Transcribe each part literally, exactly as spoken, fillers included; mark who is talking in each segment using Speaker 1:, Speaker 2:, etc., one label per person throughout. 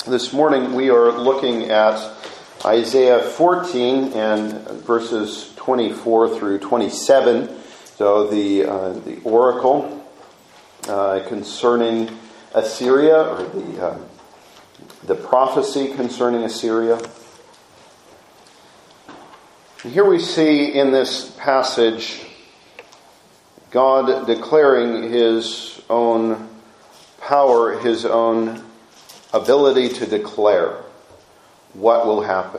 Speaker 1: This morning we are looking at Isaiah fourteen and verses twenty-four through twenty-seven. So the uh, the oracle uh, concerning Assyria, or the uh, the prophecy concerning Assyria. And here we see in this passage God declaring His own power, His own ability to declare what will happen.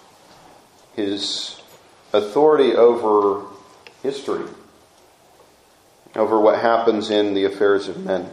Speaker 1: His authority over history, over what happens in the affairs of men.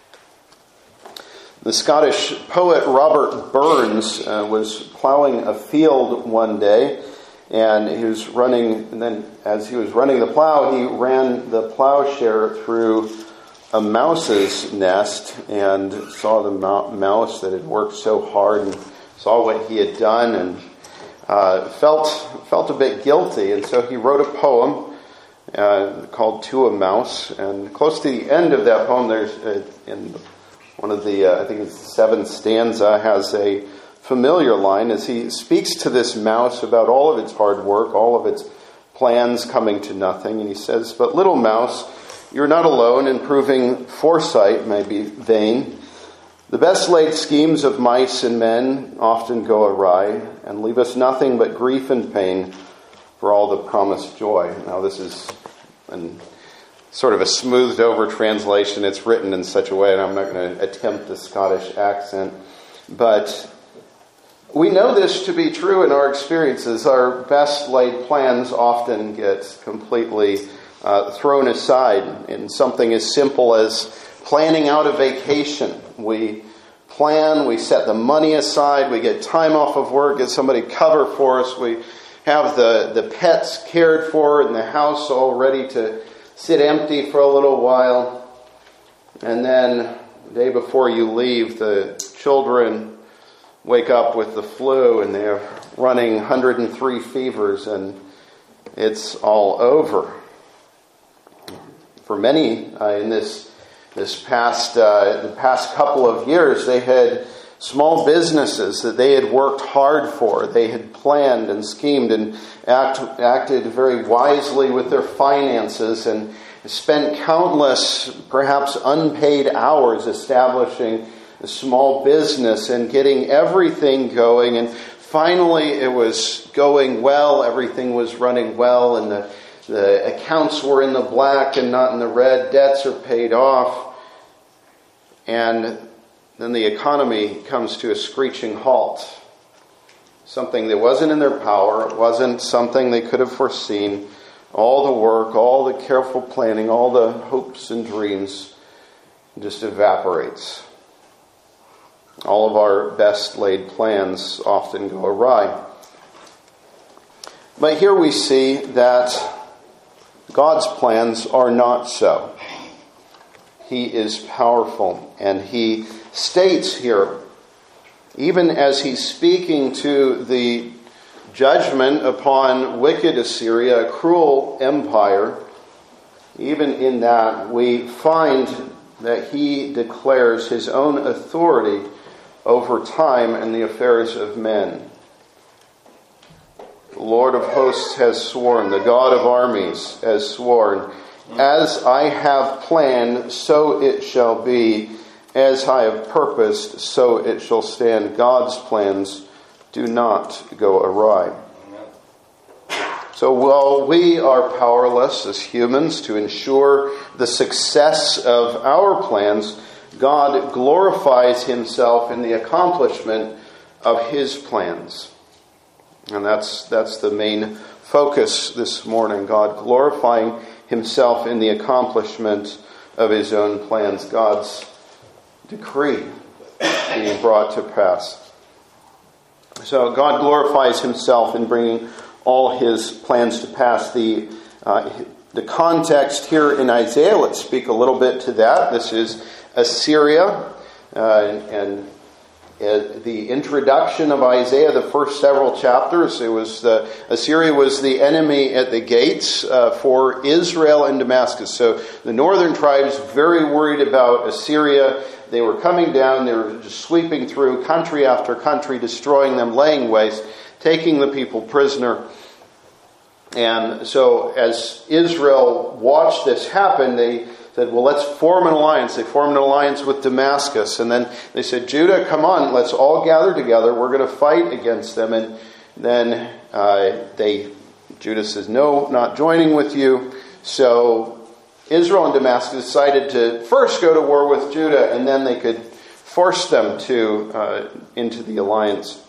Speaker 1: The Scottish poet Robert Burns uh, was plowing a field one day, and he was running, and then as he was running the plow, he ran the plowshare through a mouse's nest and saw the mouse that had worked so hard and saw what he had done and uh, felt felt a bit guilty. And so he wrote a poem uh, called To a Mouse. And close to the end of that poem, there's a, in one of the, uh, I think it's the seventh stanza, has a familiar line as he speaks to this mouse about all of its hard work, all of its plans coming to nothing. And he says, "But little mouse, you're not alone in proving foresight may be vain. The best laid schemes of mice and men often go awry and leave us nothing but grief and pain for all the promised joy." Now this is an, sort of a smoothed over translation. It's written in such a way, and I'm not going to attempt the Scottish accent. But we know this to be true in our experiences. Our best laid plans often get completely Uh, thrown aside in something as simple as planning out a vacation. We plan, we set the money aside, we get time off of work, get somebody cover for us, we have the, the pets cared for and the house all ready to sit empty for a little while. And then the day before you leave, the children wake up with the flu and they're running one hundred three fevers and it's all over. For many uh, in this this past uh, the past couple of years, they had small businesses that they had worked hard for. They had planned and schemed and act, acted very wisely with their finances and spent countless, perhaps unpaid hours establishing a small business and getting everything going. And finally, it was going well. Everything was running well, and the The accounts were in the black and not in the red. Debts are paid off. And then the economy comes to a screeching halt. Something that wasn't in their power. It wasn't something they could have foreseen. All the work, all the careful planning, all the hopes and dreams just evaporates. All of our best laid plans often go awry. But here we see that God's plans are not so. He is powerful, and He states here, even as He's speaking to the judgment upon wicked Assyria, a cruel empire, even in that we find that He declares His own authority over time and the affairs of men. The Lord of hosts has sworn, the God of armies has sworn, as I have planned, so it shall be. As I have purposed, so it shall stand. God's plans do not go awry. So while we are powerless as humans to ensure the success of our plans, God glorifies Himself in the accomplishment of His plans. And that's that's the main focus this morning. God glorifying Himself in the accomplishment of His own plans. God's decree being brought to pass. So God glorifies Himself in bringing all His plans to pass. The uh, the context here in Isaiah, let's speak a little bit to that. This is Assyria, uh, and Uh, the introduction of Isaiah, the first several chapters, it was the, Assyria was the enemy at the gates uh, for Israel and Damascus. So the northern tribes very worried about Assyria they were coming down, they were just sweeping through country after country, destroying them, laying waste, taking the people prisoner. And so as Israel watched this happen, they said, well, let's form an alliance. They formed an alliance with Damascus. And then they said, Judah, come on, let's all gather together. We're going to fight against them. And then uh, they, Judah says, no, not joining with you. So Israel and Damascus decided to first go to war with Judah, and then they could force them to uh, into the alliance.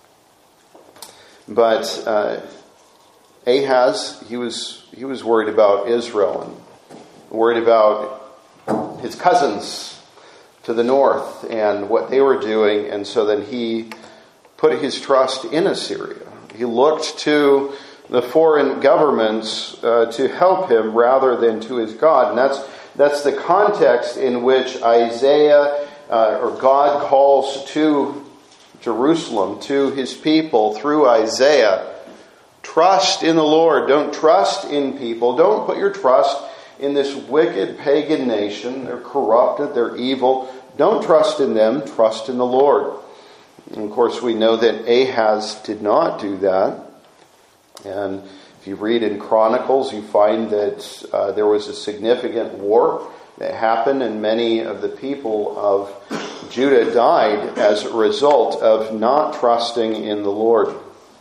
Speaker 1: But uh, Ahaz, he was he was worried about Israel and worried about his cousins to the north and what they were doing, and so then he put his trust in Assyria. He looked to the foreign governments uh, to help him rather than to his God. And that's that's the context in which Isaiah uh, or God calls to Jerusalem, to his people through Isaiah. Trust in the Lord. Don't trust in people. Don't put your trust in this wicked pagan nation. They're corrupted. They're evil. Don't trust in them. Trust in the Lord. And of course, we know that Ahaz did not do that. And if you read in Chronicles, you find that uh, there was a significant war that happened, and many of the people of Judah died as a result of not trusting in the Lord.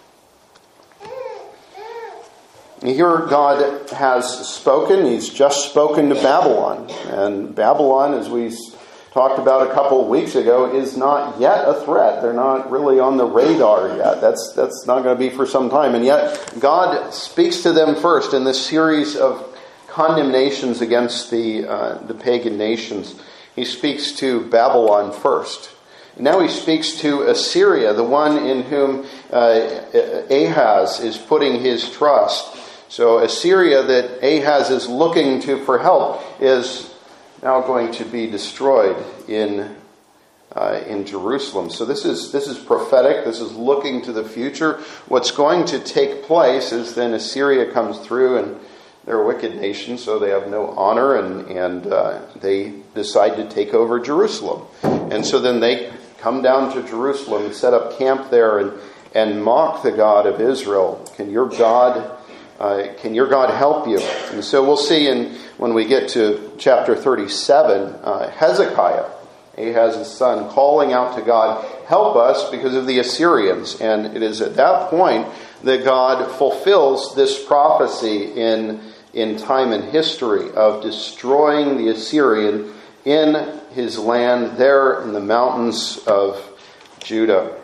Speaker 1: Here God has spoken. He's just spoken to Babylon. And Babylon, as we talked about a couple of weeks ago, is not yet a threat. They're not really on the radar yet. That's that's not going to be for some time. And yet God speaks to them first in this series of condemnations against the uh, the pagan nations. He speaks to Babylon first. And now he speaks to Assyria, the one in whom uh, Ahaz is putting his trust. So Assyria, that Ahaz is looking to for help, is now going to be destroyed in uh, in Jerusalem. So this is this is prophetic. This is looking to the future. What's going to take place is then Assyria comes through, and they're a wicked nation, so they have no honor, and and uh, they decide to take over Jerusalem. And so then they come down to Jerusalem and set up camp there and and mock the God of Israel. Can your God Uh, can your God help you? And so we'll see in when we get to chapter thirty-seven, uh, Hezekiah, Ahaz's son, calling out to God, help us because of the Assyrians. And it is at that point that God fulfills this prophecy in, in time and history of destroying the Assyrian in his land there in the mountains of Judah.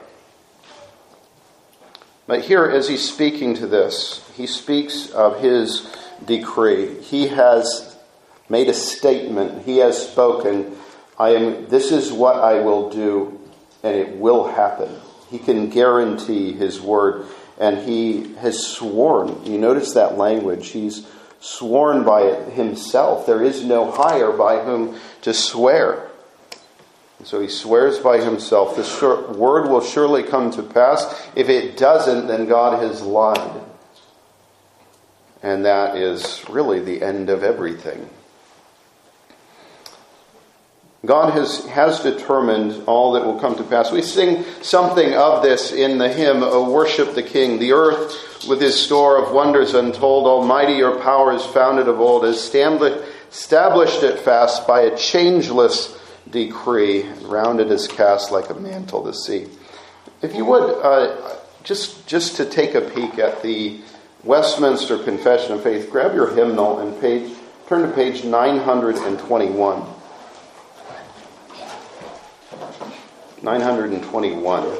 Speaker 1: But here, as he's speaking to this, he speaks of his decree. He has made a statement. He has spoken. I am. This is what I will do, and it will happen. He can guarantee his word, and he has sworn. You notice that language. He's sworn by it himself. There is no higher by whom to swear. So he swears by himself. The word will surely come to pass. If it doesn't, then God has lied. And that is really the end of everything. God has, has determined all that will come to pass. We sing something of this in the hymn, O Worship the King. The earth with his store of wonders untold, almighty your power is founded of old, has established it fast by a changeless decree, and round it is cast like a mantle to sea. If you would, uh, just just to take a peek at the Westminster Confession of Faith, grab your hymnal and page, turn to page nine hundred twenty-one. nine hundred twenty-one.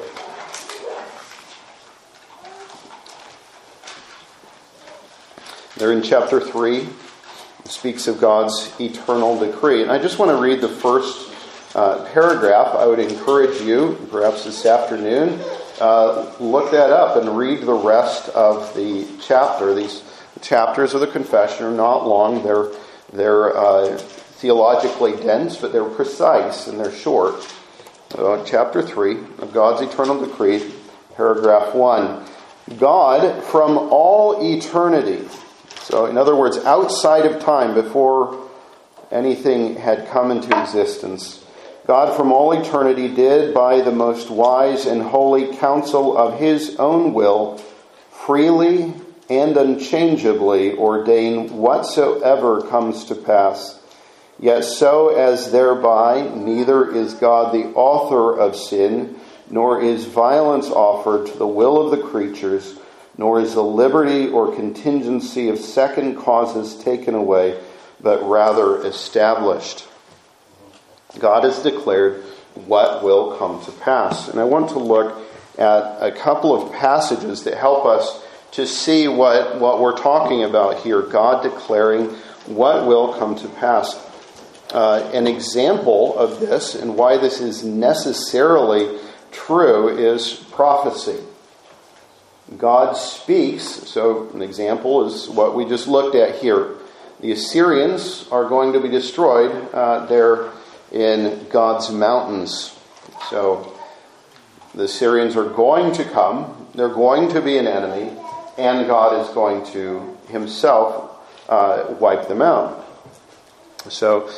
Speaker 1: They're in chapter three. It speaks of God's eternal decree. And I just want to read the first Uh, paragraph. I would encourage you, perhaps this afternoon, uh, look that up and read the rest of the chapter. These chapters of the confession are not long. They're they're uh, theologically dense, but they're precise and they're short. Uh, chapter three of God's eternal decree, paragraph one. God from all eternity, so in other words, outside of time, before anything had come into existence, God from all eternity did, by the most wise and holy counsel of his own will, freely and unchangeably ordain whatsoever comes to pass. Yet so as thereby neither is God the author of sin, nor is violence offered to the will of the creatures, nor is the liberty or contingency of second causes taken away, but rather established. God has declared what will come to pass. And I want to look at a couple of passages that help us to see what, what we're talking about here. God declaring what will come to pass. Uh, an example of this and why this is necessarily true is prophecy. God speaks. So an example is what we just looked at here. The Assyrians are going to be destroyed uh, there in God's mountains. So the Assyrians are going to come. They're going to be an enemy. And God is going to himself uh, wipe them out. So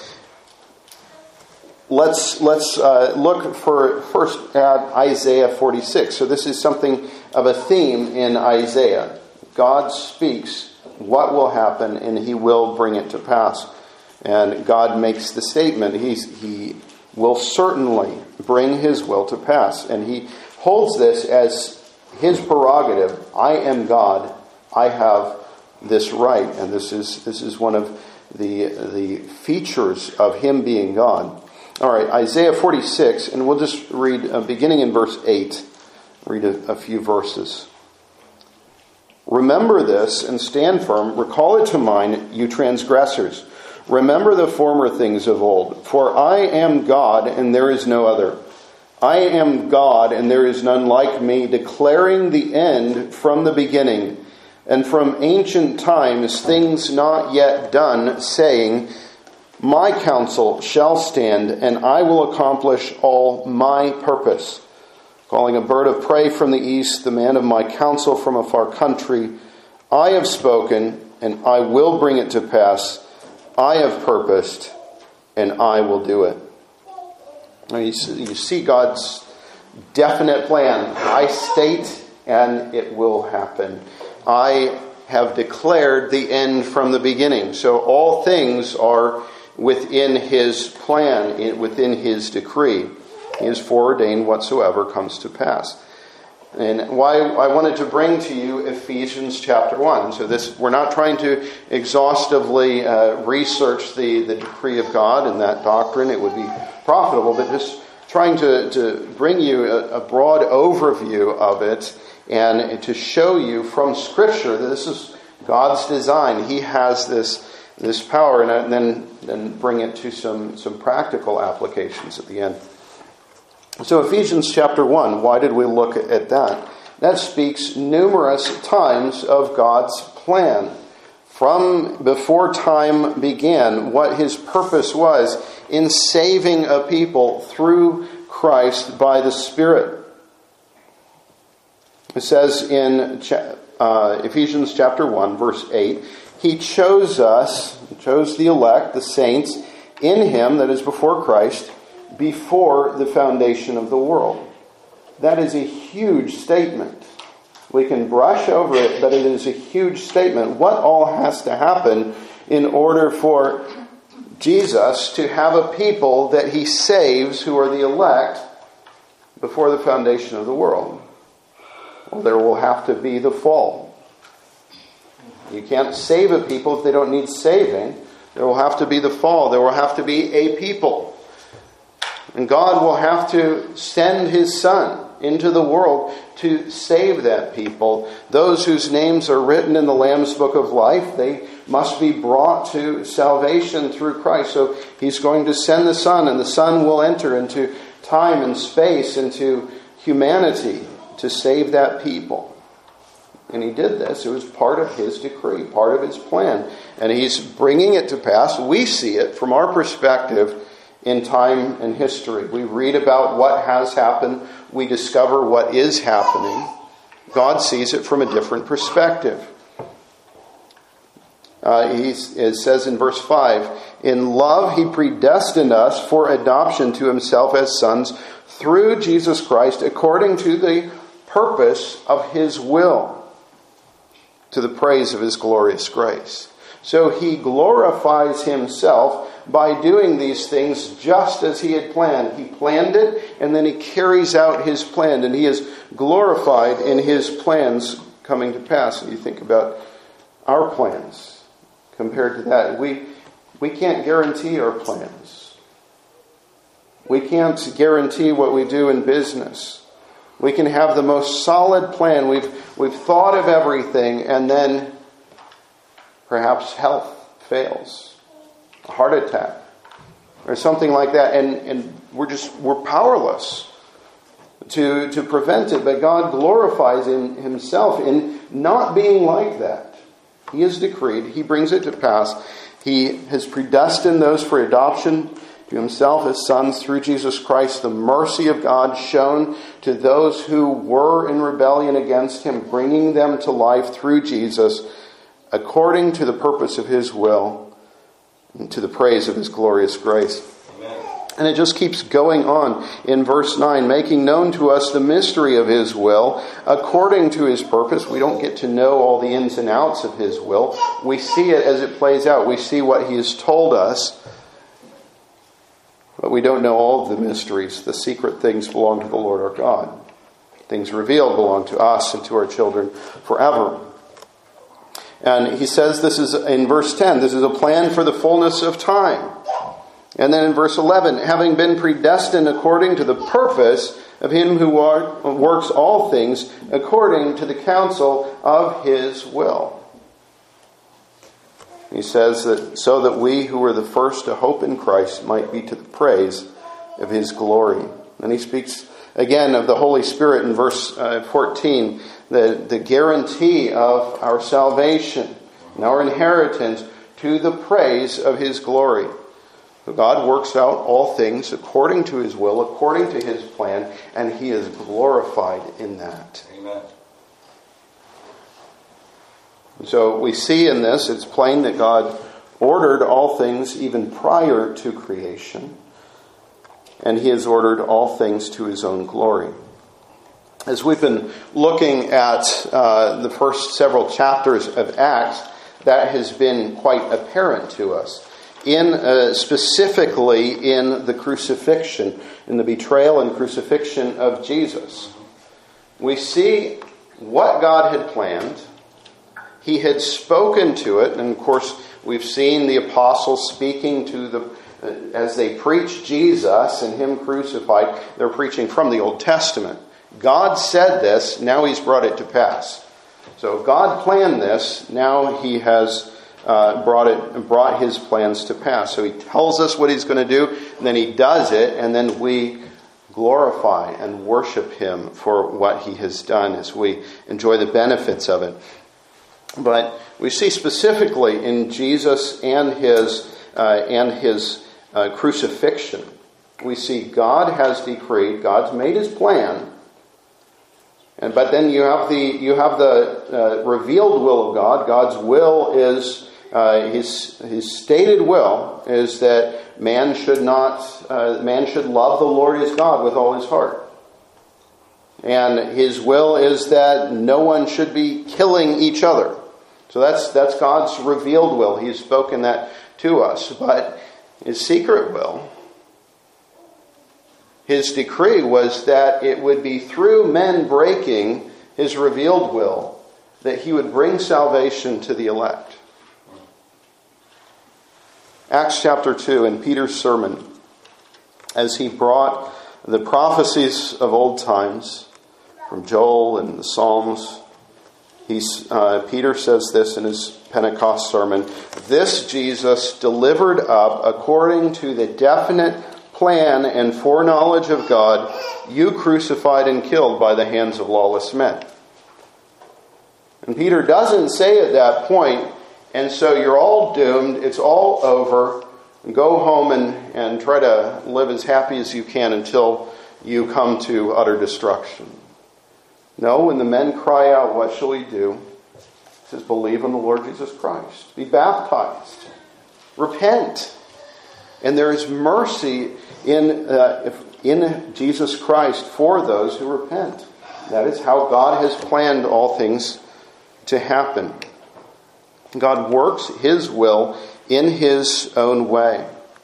Speaker 1: let's let's uh, look for first at Isaiah forty-six. So this is something of a theme in Isaiah. God speaks what will happen, and he will bring it to pass. And God makes the statement, he's, he will certainly bring his will to pass. And he holds this as his prerogative. I am God. I have this right. And this is this is one of the, the features of him being God. All right, Isaiah forty-six, and we'll just read, uh, beginning in verse eight, read a, a few verses. Remember this and stand firm. Recall it to mind, you transgressors. Remember the former things of old. For I am God, and there is no other. I am God, and there is none like me, declaring the end from the beginning, and from ancient times things not yet done, saying, my counsel shall stand, and I will accomplish all my purpose. Calling a bird of prey from the east, the man of my counsel from a far country, I have spoken, and I will bring it to pass. I have purposed, and I will do it. Now you see God's definite plan. I state, and it will happen. I have declared the end from the beginning. So all things are within his plan, within his decree. He has foreordained whatsoever comes to pass. And why I wanted to bring to you Ephesians chapter one. So this, we're not trying to exhaustively uh, research the, the decree of God and that doctrine. It would be profitable, but just trying to, to bring you a, a broad overview of it and to show you from Scripture that this is God's design. He has this this power, and then, then bring it to some, some practical applications at the end. So Ephesians chapter one, why did we look at that? That speaks numerous times of God's plan. From before time began, what his purpose was in saving a people through Christ by the Spirit. It says in uh, Ephesians chapter one, verse eight, he chose us, chose the elect, the saints, in him, that is before Christ, before the foundation of the world. That is a huge statement. We can brush over it, but it is a huge statement. What all has to happen in order for Jesus to have a people that he saves who are the elect before the foundation of the world? Well, there will have to be the fall. You can't save a people if they don't need saving. There will have to be the fall. There will have to be a people. And God will have to send his Son into the world to save that people. Those whose names are written in the Lamb's Book of Life, they must be brought to salvation through Christ. So he's going to send the Son, and the Son will enter into time and space, into humanity to save that people. And he did this. It was part of his decree, part of his plan. And he's bringing it to pass. We see it from our perspective in time and history. We read about what has happened. We discover what is happening. God sees it from a different perspective. Uh, he, it says in verse five, in love he predestined us for adoption to himself as sons through Jesus Christ, according to the purpose of his will, to the praise of his glorious grace. So he glorifies himself by doing these things just as he had planned. He planned it, and then he carries out his plan, and he is glorified in his plans coming to pass. And you think about our plans compared to that. We, we can't guarantee our plans. We can't guarantee what we do in business. We can have the most solid plan. We've, we've thought of everything, and then perhaps health fails. A heart attack or something like that. And, and we're just, we're powerless to, to prevent it. But God glorifies in himself in not being like that. He has decreed. He brings it to pass. He has predestined those for adoption to himself as sons through Jesus Christ, the mercy of God shown to those who were in rebellion against him, bringing them to life through Jesus, according to the purpose of his will, and to the praise of his glorious grace. Amen. And it just keeps going on in verse nine, making known to us the mystery of his will, according to his purpose. We don't get to know all the ins and outs of his will. We see it as it plays out. We see what he has told us, but we don't know all of the mysteries. The secret things belong to the Lord our God. Things revealed belong to us and to our children forever. And he says this is, in verse ten, this is a plan for the fullness of time. And then in verse eleven, having been predestined according to the purpose of him who works all things according to the counsel of his will. He says that so that we who were the first to hope in Christ might be to the praise of his glory. And he speaks again of the Holy Spirit in verse uh, fourteen, the, the guarantee of our salvation and our inheritance to the praise of his glory. So God works out all things according to his will, according to his plan, and he is glorified in that.
Speaker 2: Amen.
Speaker 1: So we see in this, it's plain that God ordered all things even prior to creation, and he has ordered all things to his own glory. As we've been looking at uh, the first several chapters of Acts, that has been quite apparent to us. In uh, specifically in the crucifixion, in the betrayal and crucifixion of Jesus. We see what God had planned. He had spoken to it, and of course we've seen the apostles speaking to the, uh, as they preach Jesus and him crucified, they're preaching from the Old Testament. God said this, now he's brought it to pass. So God planned this, now he has uh, brought it, brought his plans to pass. So he tells us what he's going to do, and then he does it, and then we glorify and worship him for what he has done as we enjoy the benefits of it. But we see specifically in Jesus and his uh, and his uh, crucifixion, we see God has decreed, God's made his plan, and but then you have the you have the uh, revealed will of God. God's will is uh, his his stated will is that man should not uh, man should love the Lord his God with all his heart. And his will is that no one should be killing each other. So that's that's God's revealed will. He's spoken that to us. But his secret will, his decree was that it would be through men breaking his revealed will that he would bring salvation to the elect. Acts chapter two, in Peter's sermon, as he brought the prophecies of old times from Joel and the Psalms, he's, uh, Peter says this in his Pentecost sermon, "This Jesus delivered up according to the definite plan and foreknowledge of God, you crucified and killed by the hands of lawless men." And Peter doesn't say at that point, and so you're all doomed, it's all over, and go home and, and try to live as happy as you can until you come to utter destruction. No, when the men cry out, "What shall we do?" He says, believe in the Lord Jesus Christ. Be baptized. Repent. And there is mercy in, uh, in Jesus Christ for those who repent. That is how God has planned all things to happen. God works His will in His own way.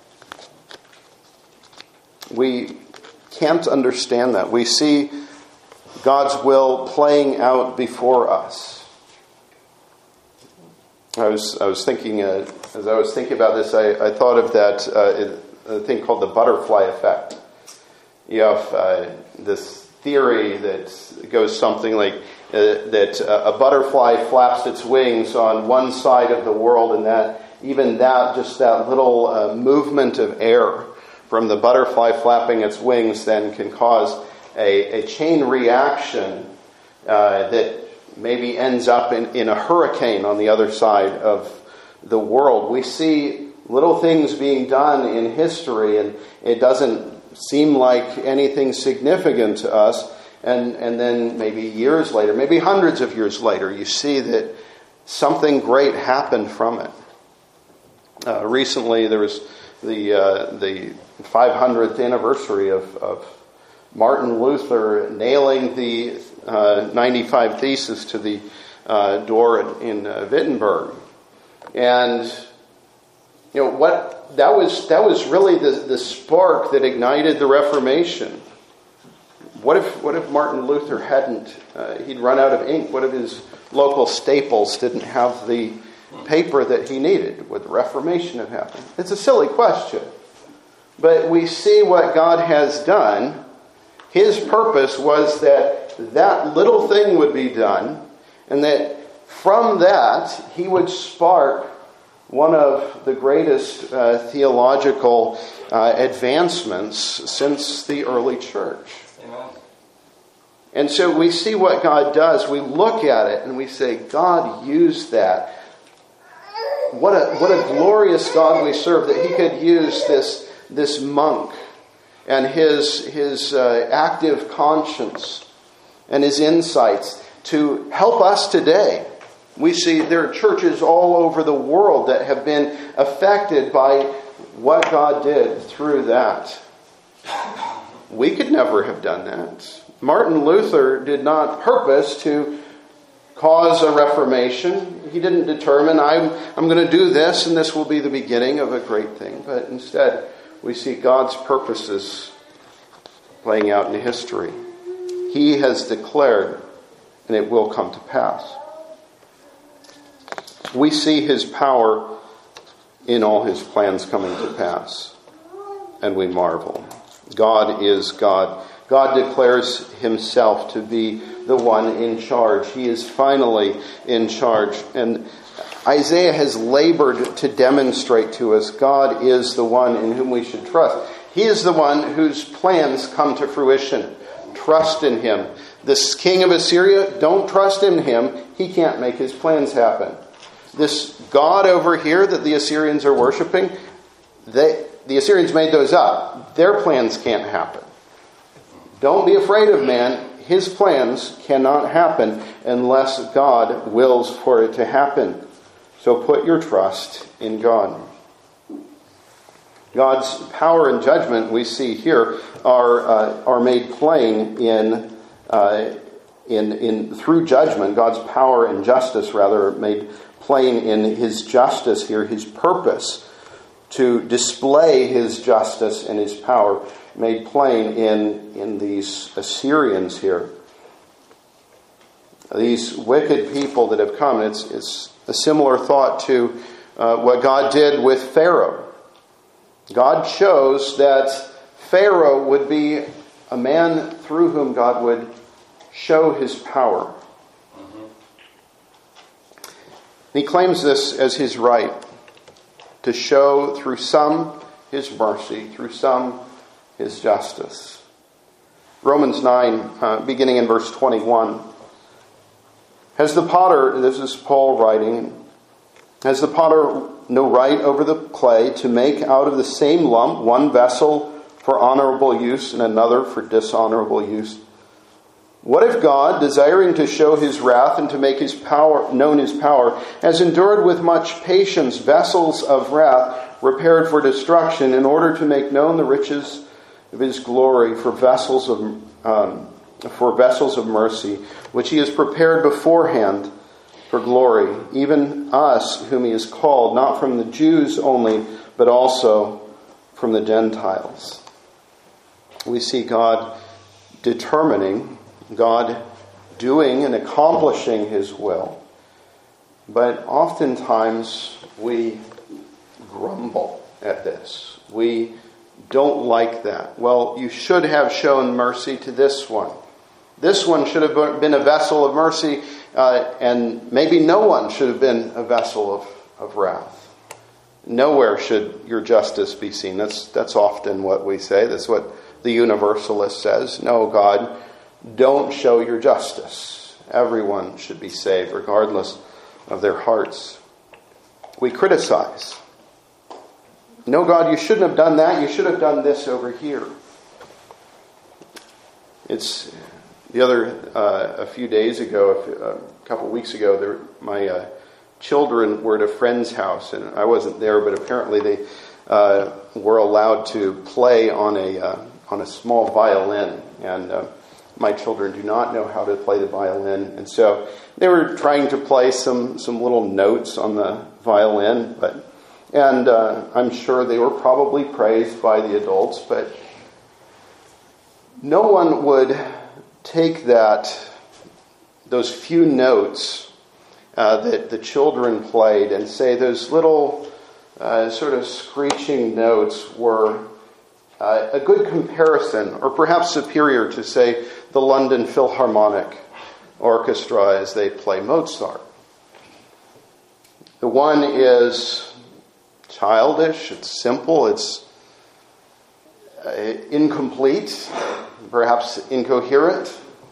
Speaker 1: We can't understand that. We see God's will playing out before us. I was I was thinking uh, as I was thinking about this, I, I thought of that uh, a thing called the butterfly effect. You have uh, this theory that goes something like uh, that uh, a butterfly flaps its wings on one side of the world, and that even that just that little uh, movement of air from the butterfly flapping its wings then can cause a, a chain reaction uh, that maybe ends up in, in a hurricane on the other side of the world. We see little things being done in history, and it doesn't seem like anything significant to us. And, and then maybe years later, maybe hundreds of years later, you see that something great happened from it. Uh, recently, there was the uh, the five hundredth anniversary of, of Martin Luther nailing the uh, ninety-five Theses to the uh, door in, in uh, Wittenberg, and you know what that was. That was really the the spark that ignited the Reformation. What if what if Martin Luther hadn't? Uh, he'd run out of ink. What if his local Staples didn't have the paper that he needed? Would the Reformation have happened? It's a silly question, but we see what God has done. His purpose was that that little thing would be done, and that from that He would spark one of the greatest uh, theological uh, advancements since the early church. Amen. And so we see what God does. We look at it and we say, God used that. What a what a glorious God we serve, that He could use this this monk and his his uh, active conscience and his insights to help us today. We see there are churches all over the world that have been affected by what God did through that. We could never have done that. Martin Luther did not purpose to cause a reformation. He didn't determine, I'm, I'm going to do this and this will be the beginning of a great thing. But instead, we see God's purposes playing out in history. He has declared, and it will come to pass. We see His power in all His plans coming to pass, and we marvel. God is God. God declares Himself to be the one in charge. He is finally in charge. And Isaiah has labored to demonstrate to us God is the one in whom we should trust. He is the one whose plans come to fruition. Trust in Him. This king of Assyria, don't trust in him. He can't make his plans happen. This God over here that the Assyrians are worshiping, they, the Assyrians made those up. Their plans can't happen. Don't be afraid of man. His plans cannot happen unless God wills for it to happen. So put your trust in God. God's power and judgment we see here are uh, are made plain in uh, in in through judgment. God's power and justice, rather, are made plain in His justice here. His purpose to display His justice and His power made plain in in these Assyrians here. These wicked people that have come. It's it's a similar thought to uh, what God did with Pharaoh. God chose that Pharaoh would be a man through whom God would show His power. Mm-hmm. He claims this as His right, to show through some His mercy, through some His justice. Romans nine, uh, beginning in verse twenty-one. Has the potter, this is Paul writing, has the potter no right over the clay to make out of the same lump one vessel for honorable use and another for dishonorable use? What if God, desiring to show his wrath and to make his power known his power, has endured with much patience vessels of wrath prepared for destruction, in order to make known the riches of his glory for vessels of um, for vessels of mercy, which he has prepared beforehand for glory, even us whom he has called, not from the Jews only, but also from the Gentiles. We see God determining, God doing and accomplishing his will. But oftentimes we grumble at this. We don't like that. Well, you should have shown mercy to this one. This one should have been a vessel of mercy, uh, and maybe no one should have been a vessel of, of wrath. Nowhere should your justice be seen. That's, that's often what we say. That's what the Universalist says. No, God, don't show your justice. Everyone should be saved, regardless of their hearts. We criticize. No, God, you shouldn't have done that. You should have done this over here. It's the other, uh, a few days ago, a couple weeks ago, there, my uh, children were at a friend's house, and I wasn't there, but apparently they uh, were allowed to play on a uh, on a small violin, and uh, my children do not know how to play the violin, and so they were trying to play some some little notes on the violin, but and uh, I'm sure they were probably praised by the adults, but no one would take that those few notes uh, that the children played and say those little uh, sort of screeching notes were Uh, a good comparison, or perhaps superior to, say, the London Philharmonic Orchestra as they play Mozart. The one is childish, it's simple, it's uh, incomplete, perhaps incoherent.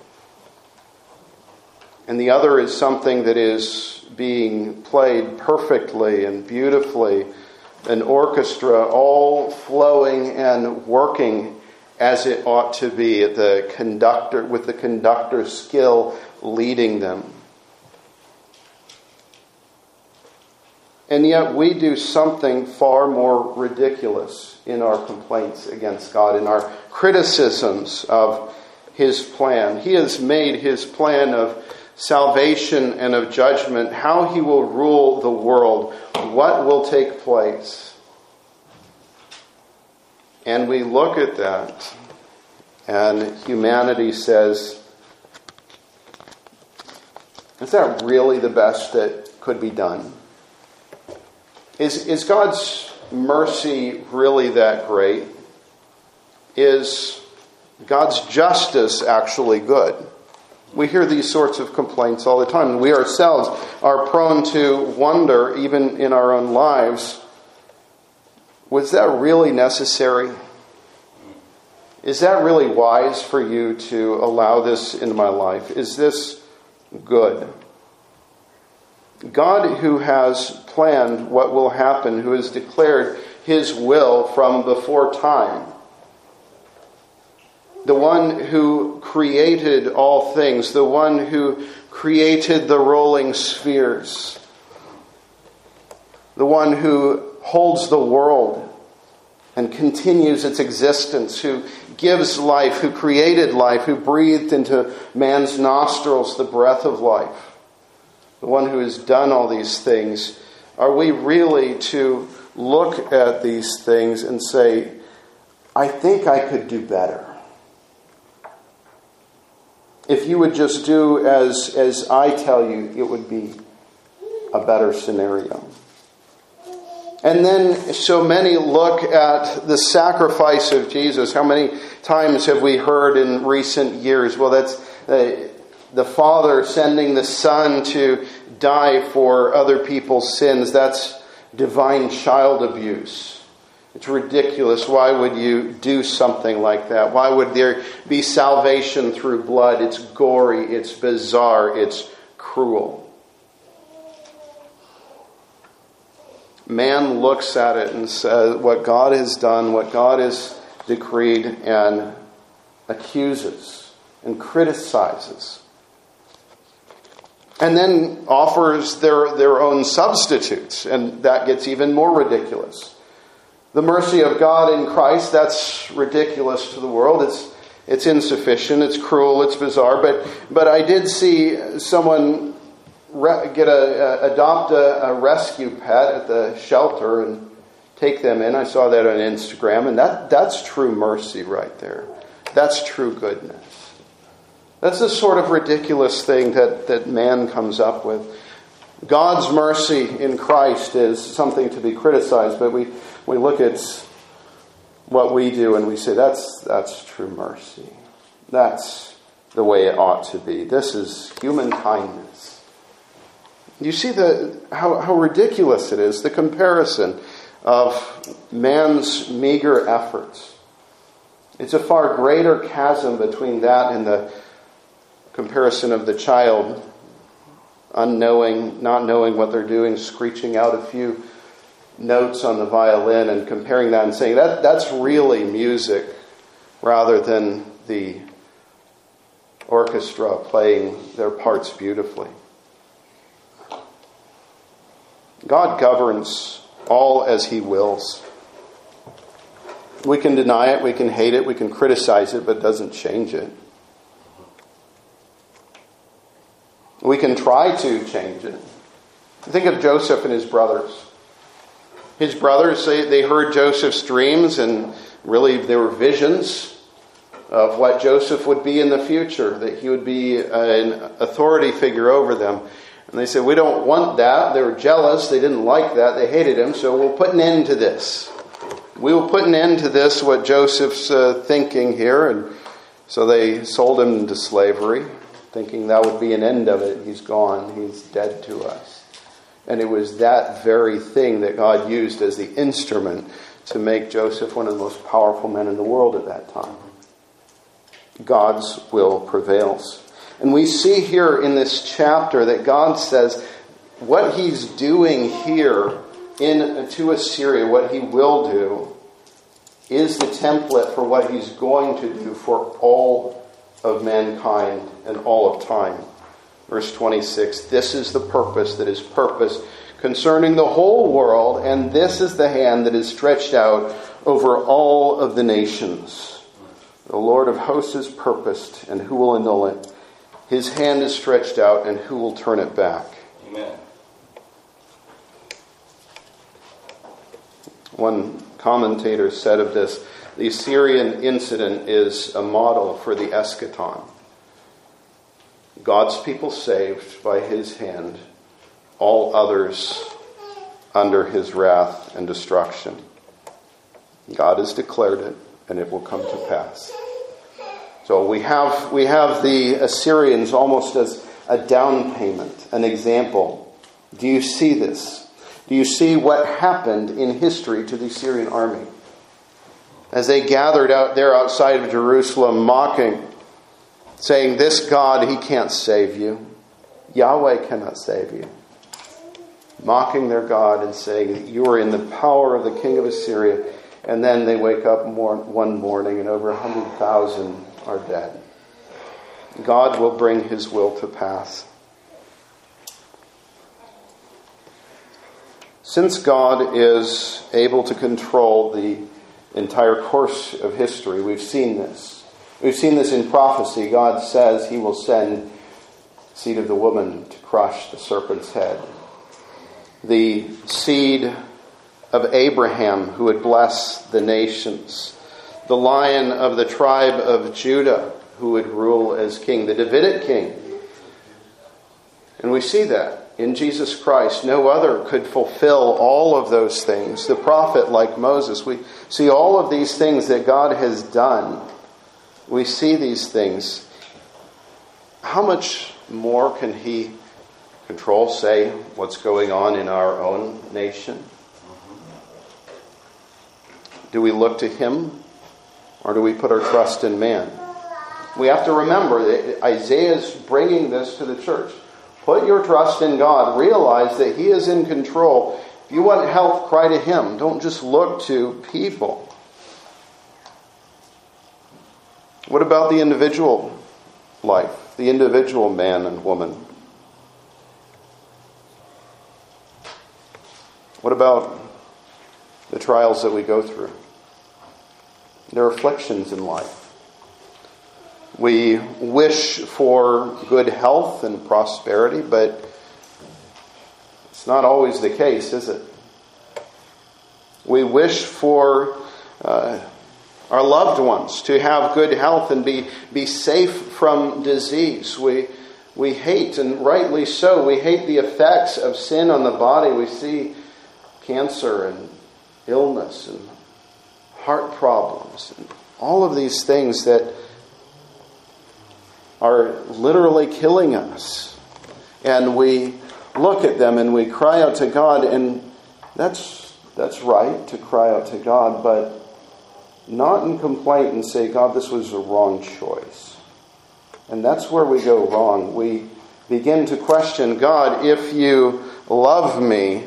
Speaker 1: And the other is something that is being played perfectly and beautifully, an orchestra all flowing and working as it ought to be, at the conductor, with the conductor's skill leading them. And yet we do something far more ridiculous in our complaints against God, in our criticisms of his plan. He has made his plan of salvation and of judgment, how he will rule the world, what will take place. And we look at that, and humanity says, is that really the best that could be done? Is, is God's mercy really that great? Is God's justice actually good? We hear these sorts of complaints all the time. We ourselves are prone to wonder, even in our own lives, was that really necessary? Is that really wise for you to allow this into my life? Is this good? God, who has planned what will happen, who has declared his will from before time, the one who created all things, the one who created the rolling spheres, the one who holds the world and continues its existence, who gives life, who created life, who breathed into man's nostrils the breath of life, the one who has done all these things. Are we really to look at these things and say, I think I could do better? If you would just do as, as I tell you, it would be a better scenario. And then so many look at the sacrifice of Jesus. How many times have we heard in recent years, well, that's uh, the Father sending the Son to die for other people's sins. That's divine child abuse. It's ridiculous. Why would you do something like that? Why would there be salvation through blood? It's gory, it's bizarre, it's cruel. Man looks at it and says what God has done, what God has decreed, and accuses and criticizes. And then offers their, their own substitutes, and that gets even more ridiculous. The mercy of God in Christ, that's ridiculous to the world. It's it's insufficient, it's cruel, it's bizarre. But but I did see someone re- get a, a adopt a, a rescue pet at the shelter and take them in. I saw that on Instagram, and that that's true mercy right there. That's true goodness. That's the sort of ridiculous thing that, that man comes up with. God's mercy in Christ is something to be criticized, but we, we look at what we do and we say, that's that's true mercy. That's the way it ought to be. This is human kindness. You see the how, how ridiculous it is, the comparison of man's meager efforts. It's a far greater chasm between that and the comparison of the child, unknowing, not knowing what they're doing, screeching out a few notes on the violin and comparing that and saying that that's really music rather than the orchestra playing their parts beautifully. God governs all as He wills. We can deny it, we can hate it, we can criticize it, but it doesn't change it. We can try to change it. Think of Joseph and his brothers. His brothers, they, they heard Joseph's dreams, and really they were visions of what Joseph would be in the future, that he would be an authority figure over them. And they said, we don't want that. They were jealous. They didn't like that. They hated him. So we'll put an end to this. We will put an end to this, what Joseph's uh, thinking here. And so they sold him into slavery, thinking that would be an end of it. He's gone. He's dead to us. And it was that very thing that God used as the instrument to make Joseph one of the most powerful men in the world at that time. God's will prevails. And we see here in this chapter that God says what He's doing here in to Assyria, what He will do, is the template for what He's going to do for all of mankind and all of time. Verse twenty-six, this is the purpose that is purposed concerning the whole world, and this is the hand that is stretched out over all of the nations. The Lord of hosts has purposed, and who will annul it? His hand is stretched out, and who will turn it back?
Speaker 2: Amen.
Speaker 1: One commentator said of this, the Assyrian incident is a model for the eschaton. God's people saved by His hand, all others under His wrath and destruction. God has declared it, and it will come to pass. So we have we have the Assyrians almost as a down payment, an example. Do you see this? Do you see what happened in history to the Assyrian army? As they gathered out there outside of Jerusalem mocking, saying, this God, He can't save you. Yahweh cannot save you. Mocking their God and saying, you are in the power of the king of Assyria. And then they wake up one morning and over a hundred thousand are dead. God will bring His will to pass. Since God is able to control the entire course of history, we've seen this. We've seen this in prophecy. God says He will send the seed of the woman to crush the serpent's head. The seed of Abraham who would bless the nations. The Lion of the tribe of Judah who would rule as king. The Davidic king. And we see that in Jesus Christ. No other could fulfill all of those things. The prophet like Moses. We see all of these things that God has done. We see these things. How much more can He control, say, what's going on in our own nation? Do we look to Him, or do we put our trust in man? We have to remember that Isaiah is bringing this to the church. Put your trust in God. Realize that He is in control. If you want help, cry to Him. Don't just look to people. What about the individual? life, the individual man and woman. What about the trials that we go through? There are afflictions in life. We wish for good health and prosperity, but it's not always the case, is it? We wish for uh, our loved ones to have good health and be, be safe from disease. We, we hate, and rightly so, we hate the effects of sin on the body. We see cancer and illness and heart problems and all of these things that are literally killing us. And we look at them and we cry out to God, and that's that's right to cry out to God, but not in complaint and say, God, this was a wrong choice. And that's where we go wrong. We begin to question, God, if you love me,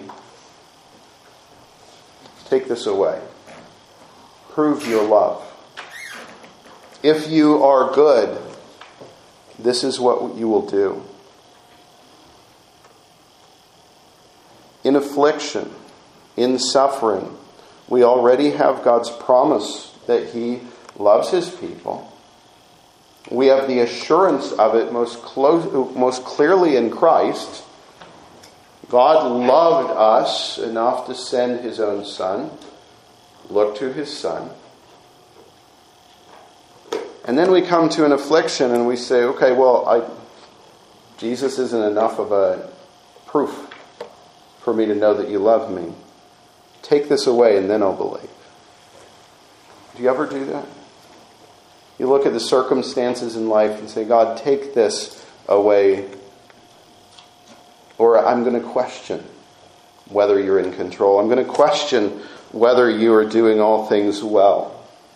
Speaker 1: take this away. Prove your love. If you are good, this is what you will do. In affliction, in suffering, we already have God's promise that He loves His people. We have the assurance of it most close, most clearly in Christ. God loved us enough to send His own Son. Look to His Son. And then we come to an affliction and we say, okay, well, I, Jesus isn't enough of a proof for me to know that you love me. Take this away and then I'll believe. Do you ever do that? You look at the circumstances in life and say, God, take this away, or I'm going to question whether you're in control. I'm going to question whether you are doing all things well.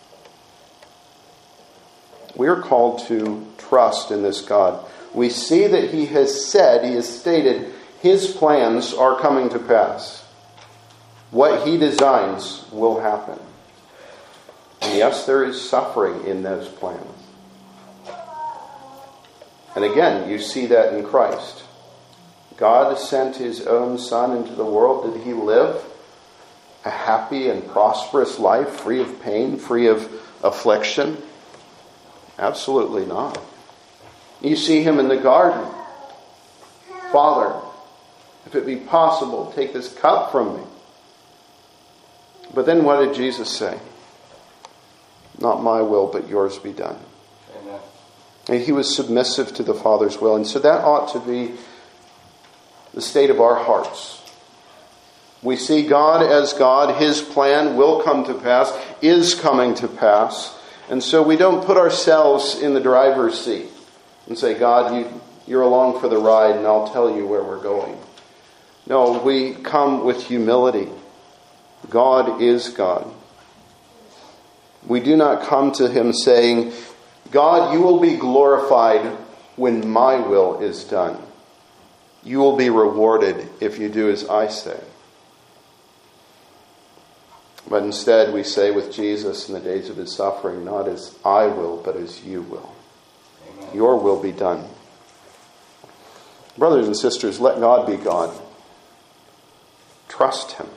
Speaker 1: We are called to trust in this God. We see that He has said, He has stated, His plans are coming to pass. What He designs will happen. And yes, there is suffering in those plans. And again, you see that in Christ. God sent His own Son into the world. Did He live a happy and prosperous life, free of pain, free of affliction? Absolutely not. You see Him in the garden. Father, if it be possible, take this cup from me. But then what did Jesus say? Not my will, but yours be done. Amen. And He was submissive to the Father's will. And so that ought to be the state of our hearts. We see God as God. His plan will come to pass, is coming to pass. And so we don't put ourselves in the driver's seat and say, God, you, you're along for the ride and I'll tell you where we're going. No, we come with humility. God is God. We do not come to Him saying, God, you will be glorified when my will is done. You will be rewarded if you do as I say. But instead we say with Jesus in the days of His suffering, not as I will, but as you will. Amen. Your will be done. Brothers and sisters, let God be God. Trust Him.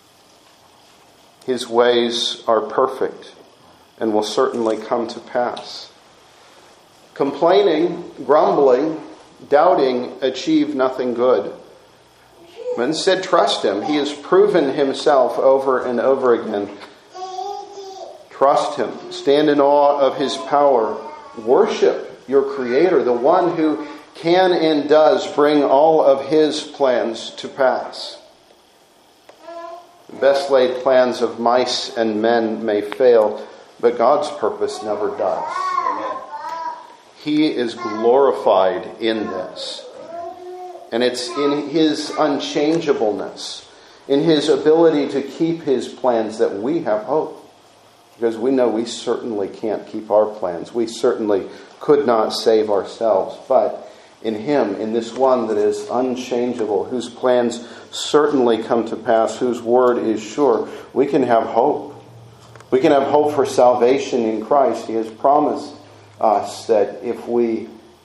Speaker 1: His ways are perfect and will certainly come to pass. Complaining, grumbling, doubting achieve nothing good. But instead, trust Him. He has proven Himself over and over again. Trust Him. Stand in awe of His power. Worship your Creator, the one who can and does bring all of His plans to pass. The best laid plans of mice and men may fail, but God's purpose never does. Amen. He is glorified in this. And it's in His unchangeableness, in His ability to keep His plans that we have hope. Because we know we certainly can't keep our plans. We certainly could not save ourselves. But in Him, in this one that is unchangeable, whose plans certainly come to pass, whose word is sure, we can have hope. We can have hope for salvation in Christ. He has promised us that if we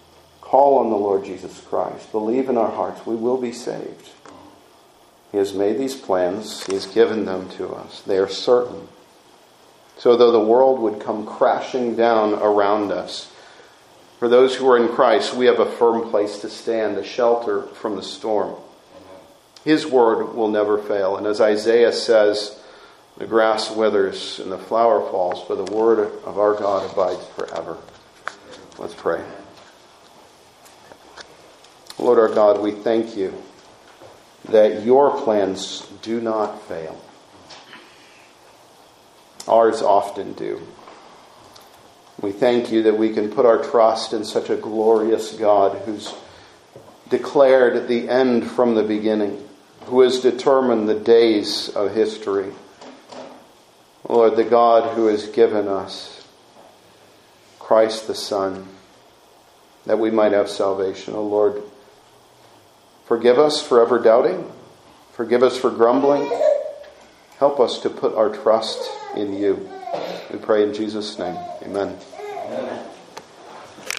Speaker 1: call on the Lord Jesus Christ, believe in our hearts, we will be saved. He has made these plans. He has given them to us. They are certain. So though the world would come crashing down around us, for those who are in Christ, we have a firm place to stand, a shelter from the storm. His word will never fail. And as Isaiah says, the grass withers and the flower falls, but the word of our God abides forever. Let's pray. Lord our God, we thank you that your plans do not fail. Ours often do. We thank you that we can put our trust in such a glorious God who's declared the end from the beginning, who has determined the days of history. Lord, the God who has given us Christ the Son, that we might have salvation. Oh Lord, forgive us for ever doubting. Forgive us for grumbling. Help us to put our trust in you. We pray in Jesus' name. Amen. Amen.